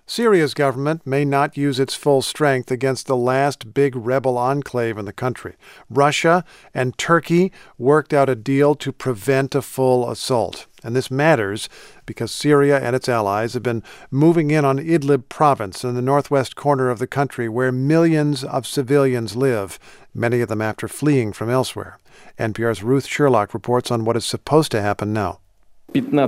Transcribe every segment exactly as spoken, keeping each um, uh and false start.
Syria's government may not use its full strength against the last big rebel enclave in the country. Russia and Turkey worked out a deal to prevent a full assault. And this matters because Syria and its allies have been moving in on Idlib province in the northwest corner of the country where millions of civilians live, many of them after fleeing from elsewhere. N P R's Ruth Sherlock reports on what is supposed to happen now. Speaking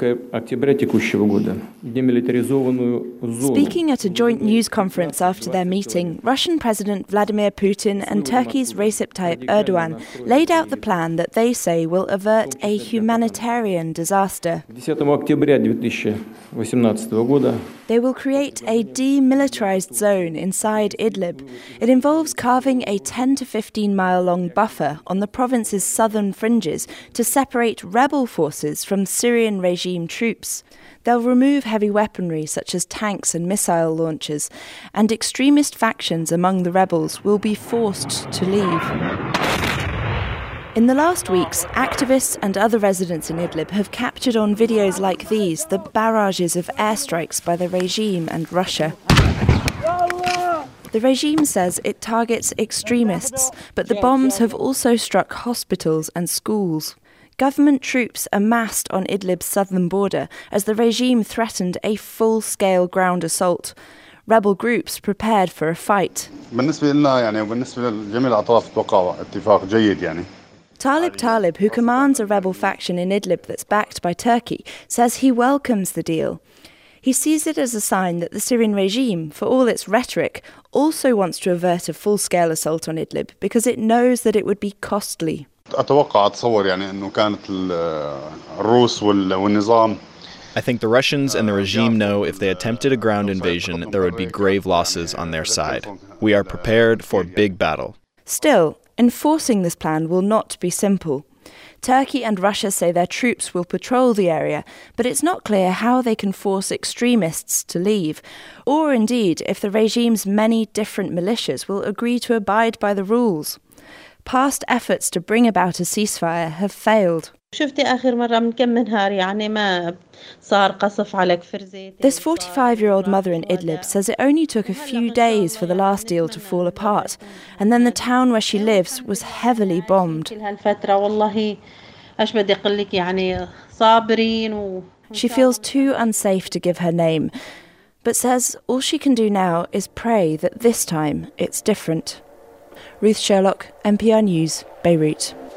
at a joint news conference after their meeting, Russian President Vladimir Putin and Turkey's Recep Tayyip Erdogan laid out the plan that they say will avert a humanitarian disaster. They will create a demilitarized zone inside Idlib. It involves carving a ten to fifteen mile long buffer on the province's southern fringes to separate rebel forces from Syrian regime troops. They'll remove heavy weaponry such as tanks and missile launchers, and extremist factions among the rebels will be forced to leave. In the last weeks, activists and other residents in Idlib have captured on videos like these the barrages of airstrikes by the regime and Russia. The regime says it targets extremists, but the bombs have also struck hospitals and schools. Government troops amassed on Idlib's southern border as the regime threatened a full-scale ground assault. Rebel groups prepared for a fight. Talib Talib, who commands a rebel faction in Idlib that's backed by Turkey, says he welcomes the deal. He sees it as a sign that the Syrian regime, for all its rhetoric, also wants to avert a full-scale assault on Idlib because it knows that it would be costly. I think the Russians and the regime know if they attempted a ground invasion, there would be grave losses on their side. We are prepared for big battle. Still, enforcing this plan will not be simple. Turkey and Russia say their troops will patrol the area, but it's not clear how they can force extremists to leave, or indeed if the regime's many different militias will agree to abide by the rules. Past efforts to bring about a ceasefire have failed. This forty-five-year-old mother in Idlib says it only took a few days for the last deal to fall apart, and then the town where she lives was heavily bombed. She feels too unsafe to give her name, but says all she can do now is pray that this time it's different. Ruth Sherlock, N P R News, Beirut.